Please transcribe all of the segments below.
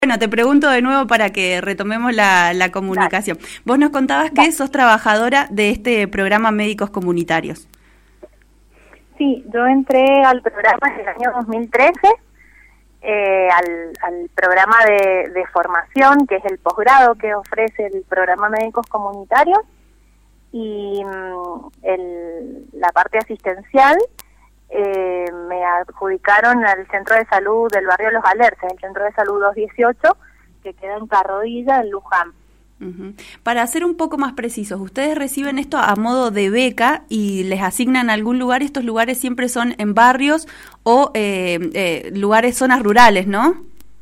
Bueno, te pregunto de nuevo para que retomemos la comunicación. Dale. Vos nos contabas que sos trabajadora de este programa Médicos Comunitarios. Sí, yo entré al programa en el año 2013, al programa de formación, que es el posgrado que ofrece el programa Médicos Comunitarios, y la parte asistencial. Me adjudicaron al centro de salud del barrio Los Alerces, el centro de salud 218, que queda en Carrodilla, en Luján. Para ser un poco más precisos, ustedes reciben esto a modo de beca y les asignan algún lugar. Estos lugares siempre son en barrios o lugares, zonas rurales, ¿no?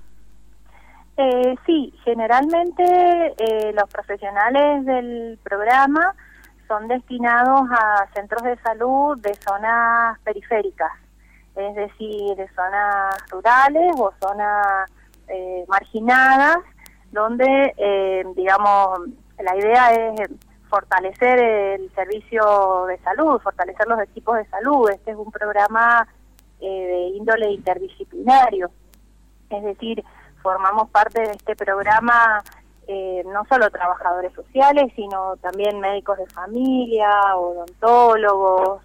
Sí, generalmente los profesionales del programa son destinados a centros de salud de zonas periféricas, es decir, de zonas rurales o zonas marginadas, donde, digamos, la idea es fortalecer el servicio de salud, fortalecer los equipos de salud. Este es un programa de índole interdisciplinario, es decir, formamos parte de este programa no solo trabajadores sociales, sino también médicos de familia, odontólogos,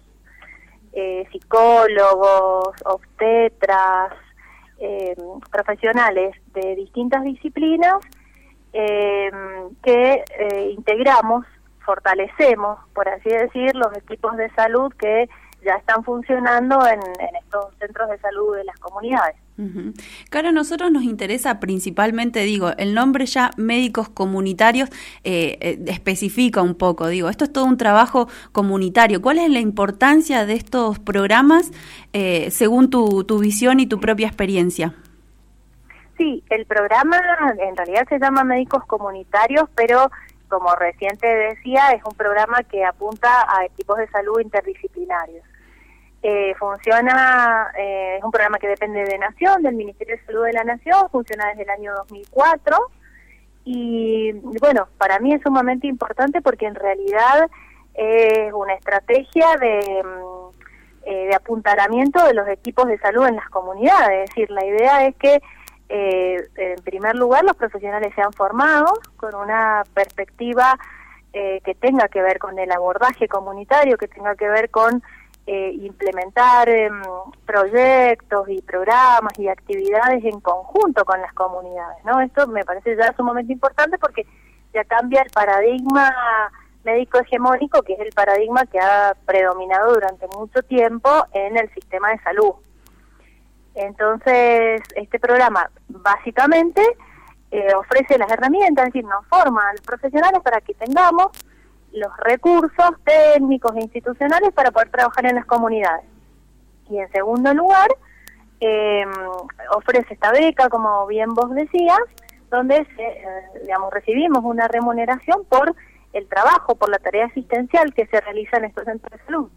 psicólogos, obstetras, profesionales de distintas disciplinas que integramos, fortalecemos, por así decir, los equipos de salud que ya están funcionando en estos centros de salud de las comunidades. Claro, a nosotros nos interesa principalmente, el nombre ya Médicos Comunitarios especifica un poco, esto es todo un trabajo comunitario. ¿Cuál es la importancia de estos programas según tu visión y tu propia experiencia? Sí, el programa en realidad se llama Médicos Comunitarios, pero como recién te decía, es un programa que apunta a equipos de salud interdisciplinarios. Funciona, es un programa que depende de Nación, del Ministerio de Salud de la Nación, funciona desde el año 2004 y bueno, para mí es sumamente importante porque en realidad es una estrategia de apuntalamiento de los equipos de salud en las comunidades. Es decir, la idea es que en primer lugar los profesionales sean formados con una perspectiva que tenga que ver con el abordaje comunitario, que tenga que ver con implementar proyectos y programas y actividades en conjunto con las comunidades, ¿no? Esto me parece ya sumamente importante porque ya cambia el paradigma médico hegemónico, que es el paradigma que ha predominado durante mucho tiempo en el sistema de salud. Entonces, este programa básicamente ofrece las herramientas, es decir, nos forma a los profesionales para que tengamos los recursos técnicos e institucionales para poder trabajar en las comunidades. Y en segundo lugar, ofrece esta beca, como bien vos decías, donde recibimos una remuneración por el trabajo, por la tarea asistencial que se realiza en estos centros de salud.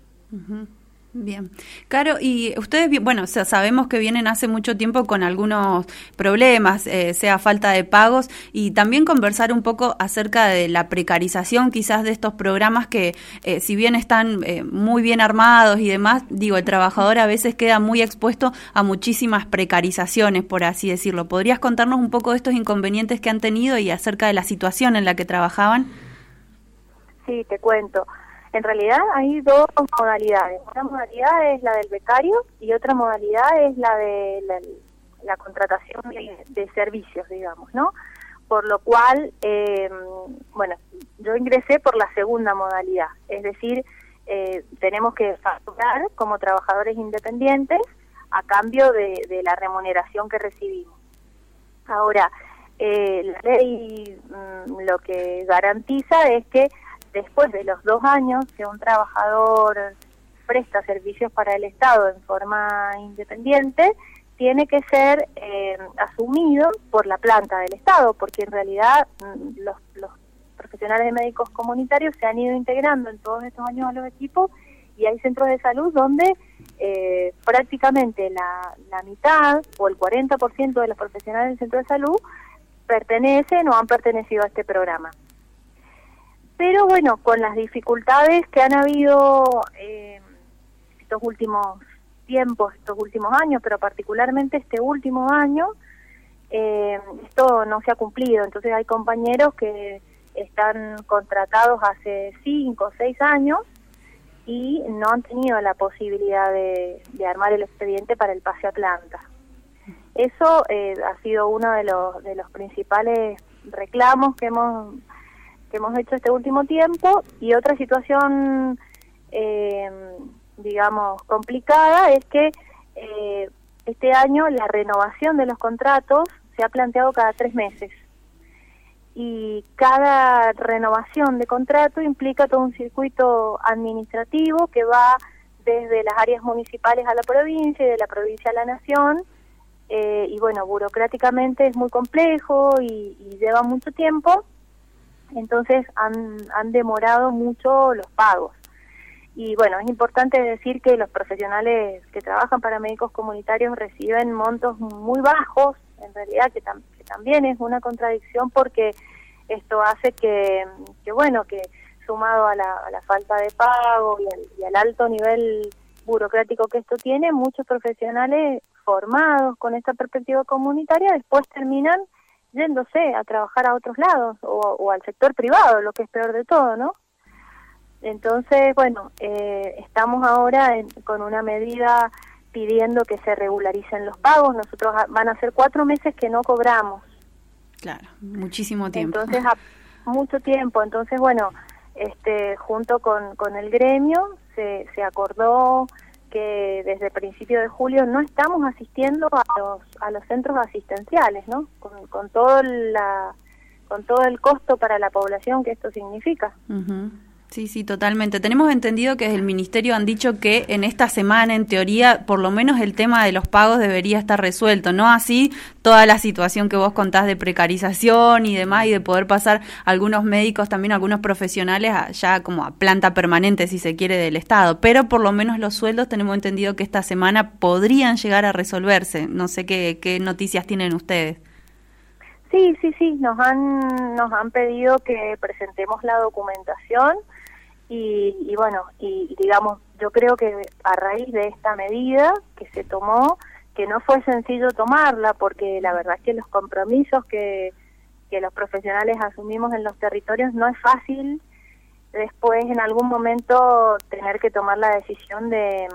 Bien. Caro, y ustedes, sabemos que vienen hace mucho tiempo con algunos problemas, sea falta de pagos, y también conversar un poco acerca de la precarización quizás de estos programas que, si bien están muy bien armados y demás, el trabajador a veces queda muy expuesto a muchísimas precarizaciones, por así decirlo. ¿Podrías contarnos un poco de estos inconvenientes que han tenido y acerca de la situación en la que trabajaban? Sí, te cuento. En realidad hay dos modalidades. Una modalidad es la del becario y otra modalidad es la de la contratación de servicios, digamos, ¿no? Por lo cual, yo ingresé por la segunda modalidad, es decir, tenemos que facturar como trabajadores independientes a cambio de la remuneración que recibimos. Ahora, la ley lo que garantiza es que después de los 2 años que un trabajador presta servicios para el Estado en forma independiente, tiene que ser asumido por la planta del Estado, porque en realidad los profesionales de médicos comunitarios se han ido integrando en todos estos años a los equipos y hay centros de salud donde prácticamente la mitad o el 40% de los profesionales del centro de salud pertenecen o han pertenecido a este programa. Pero bueno, con las dificultades que han habido estos últimos tiempos, estos últimos años, pero particularmente este último año, esto no se ha cumplido. Entonces hay compañeros que están contratados hace 5 o 6 años y no han tenido la posibilidad de armar el expediente para el pase a planta. Eso ha sido uno de los principales reclamos que hemos hecho este último tiempo. Y otra situación, digamos, complicada es que este año la renovación de los contratos se ha planteado cada 3 meses. Y cada renovación de contrato implica todo un circuito administrativo que va desde las áreas municipales a la provincia y de la provincia a la nación. Y bueno, burocráticamente es muy complejo y lleva mucho tiempo. Entonces han demorado mucho los pagos. Y bueno, es importante decir que los profesionales que trabajan para médicos comunitarios reciben montos muy bajos, en realidad que también es una contradicción, porque esto hace que sumado a la falta de pago y al alto nivel burocrático que esto tiene, muchos profesionales formados con esta perspectiva comunitaria después terminan yéndose a trabajar a otros lados o al sector privado, lo que es peor de todo, ¿no? Entonces, bueno, estamos ahora con una medida pidiendo que se regularicen los pagos. Nosotros van a ser 4 meses que no cobramos. Claro, muchísimo tiempo. Entonces, mucho tiempo. Entonces, bueno, junto con el gremio se acordó que desde principio de julio no estamos asistiendo a los centros asistenciales, ¿no? Con todo el costo para la población que esto significa. Uh-huh. Sí, totalmente. Tenemos entendido que desde el Ministerio han dicho que en esta semana, en teoría, por lo menos el tema de los pagos debería estar resuelto, no así toda la situación que vos contás de precarización y demás, y de poder pasar algunos médicos, también algunos profesionales, ya como a planta permanente, si se quiere, del Estado. Pero por lo menos los sueldos tenemos entendido que esta semana podrían llegar a resolverse. No sé qué noticias tienen ustedes. Sí, nos han pedido que presentemos la documentación y bueno, y digamos, yo creo que a raíz de esta medida que se tomó, que no fue sencillo tomarla, porque la verdad es que los compromisos que los profesionales asumimos en los territorios no es fácil después en algún momento tener que tomar la decisión de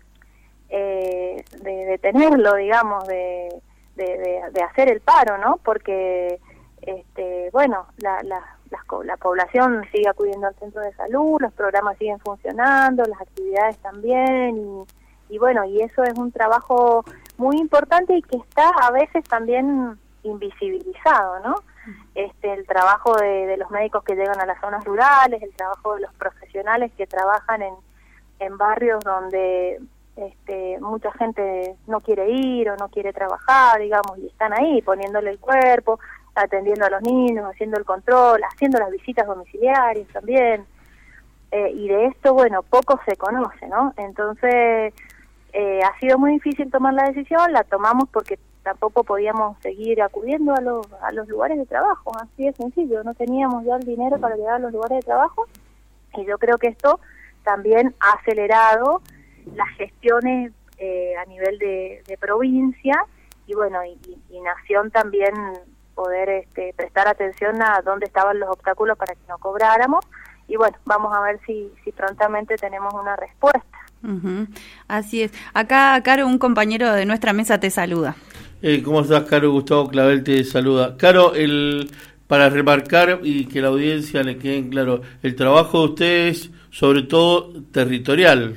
detenerlo, digamos, de hacer el paro, ¿no? Porque bueno, la población sigue acudiendo al centro de salud, los programas siguen funcionando, las actividades también, y bueno, y eso es un trabajo muy importante y que está a veces también invisibilizado, ¿no? El trabajo de los médicos que llegan a las zonas rurales, el trabajo de los profesionales que trabajan en barrios donde mucha gente no quiere ir o no quiere trabajar, digamos, y están ahí poniéndole el cuerpo, atendiendo a los niños, haciendo el control, haciendo las visitas domiciliarias también, y de esto, bueno, poco se conoce, ¿no? Entonces, ha sido muy difícil tomar la decisión, la tomamos porque tampoco podíamos seguir acudiendo a los lugares de trabajo, así de sencillo, no teníamos ya el dinero para llegar a los lugares de trabajo, y yo creo que esto también ha acelerado las gestiones a nivel de provincia, y bueno, y nación también poder prestar atención a dónde estaban los obstáculos para que no cobráramos, y bueno, vamos a ver si prontamente tenemos una respuesta. Uh-huh. Así es. Acá, Caro, un compañero de nuestra mesa te saluda. ¿Cómo estás, Caro? Gustavo Clavel te saluda. Caro, para remarcar y que la audiencia le quede claro, el trabajo de ustedes, sobre todo territorial.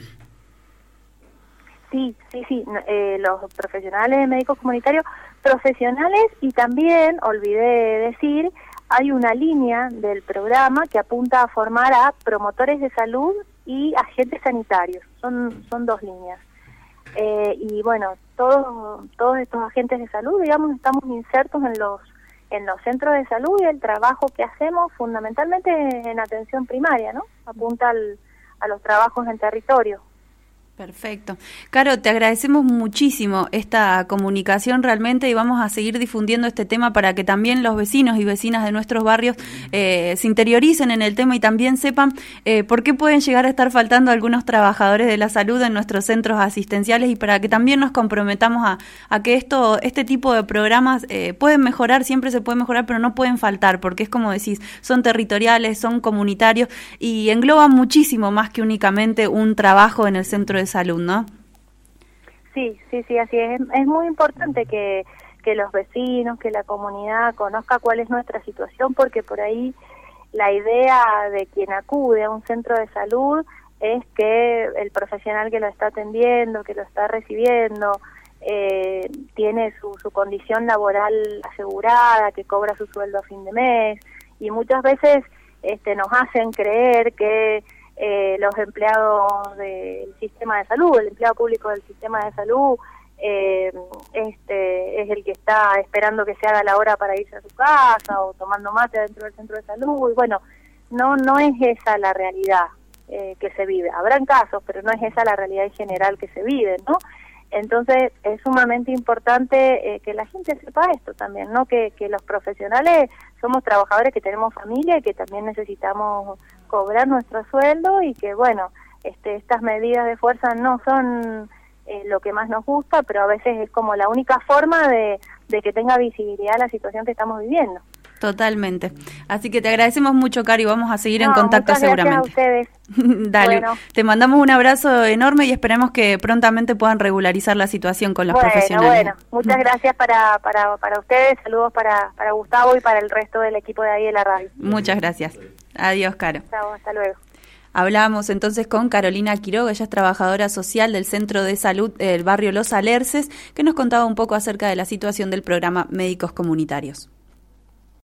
Sí, los profesionales de médicos comunitarios, profesionales, y también, olvidé decir, hay una línea del programa que apunta a formar a promotores de salud y agentes sanitarios, son 2 líneas. Y bueno, todos estos agentes de salud, digamos, estamos insertos en los centros de salud, y el trabajo que hacemos fundamentalmente en atención primaria, ¿no? Apunta a los trabajos en territorio. Perfecto. Caro, te agradecemos muchísimo esta comunicación realmente y vamos a seguir difundiendo este tema para que también los vecinos y vecinas de nuestros barrios se interioricen en el tema y también sepan por qué pueden llegar a estar faltando algunos trabajadores de la salud en nuestros centros asistenciales y para que también nos comprometamos a que este tipo de programas pueden mejorar, siempre se puede mejorar, pero no pueden faltar porque es como decís, son territoriales, son comunitarios y engloban muchísimo más que únicamente un trabajo en el centro de salud, ¿no? Sí, así es. Es muy importante que los vecinos, que la comunidad conozca cuál es nuestra situación, porque por ahí la idea de quien acude a un centro de salud es que el profesional que lo está atendiendo, que lo está recibiendo, tiene su condición laboral asegurada, que cobra su sueldo a fin de mes, y muchas veces nos hacen creer que los empleados del sistema de salud, el empleado público del sistema de salud, es el que está esperando que se haga la hora para irse a su casa o tomando mate dentro del centro de salud. Y bueno, no es esa la realidad que se vive. Habrán casos, pero no es esa la realidad en general que se vive, ¿no? Entonces es sumamente importante que la gente sepa esto también, ¿no? Que los profesionales somos trabajadores que tenemos familia y que también necesitamos cobrar nuestro sueldo y que, bueno, estas medidas de fuerza no son lo que más nos gusta, pero a veces es como la única forma de que tenga visibilidad la situación que estamos viviendo. Totalmente. Así que te agradecemos mucho, Cari, vamos a seguir en contacto seguramente. Muchas gracias a ustedes. Dale, bueno. Te mandamos un abrazo enorme y esperemos que prontamente puedan regularizar la situación con los profesionales. Bueno, muchas gracias para ustedes, saludos para Gustavo y para el resto del equipo de ahí de la radio. Muchas gracias. Adiós, Caro. Chao, hasta luego. Hablamos entonces con Carolina Quiroga, ella es trabajadora social del Centro de Salud del barrio Los Alerces, que nos contaba un poco acerca de la situación del programa Médicos Comunitarios.